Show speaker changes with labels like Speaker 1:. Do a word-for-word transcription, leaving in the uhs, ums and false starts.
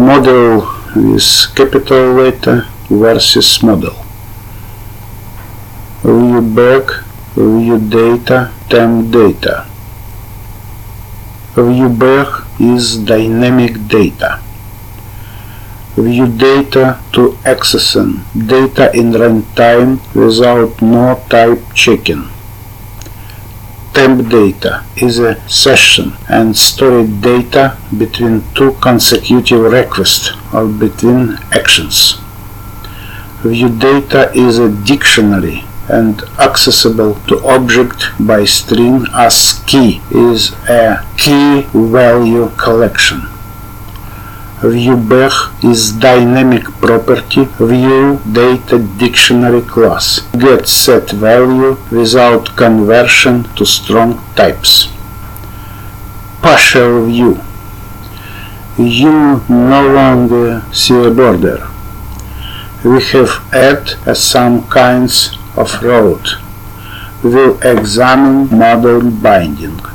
Speaker 1: model with capital letter versus model. View back, view data, temp data. View back is dynamic data. View data to accessing data in runtime without no type checking. Temp data is a session and stored data between two consecutive requests or between actions. View data is a dictionary and accessible to object by string as key is a key value collection. ViewBag is dynamic property view data dictionary class. Get set value without conversion to strong types. Partial view. You no longer see a border. We have added some kinds of road. We'll examine model binding.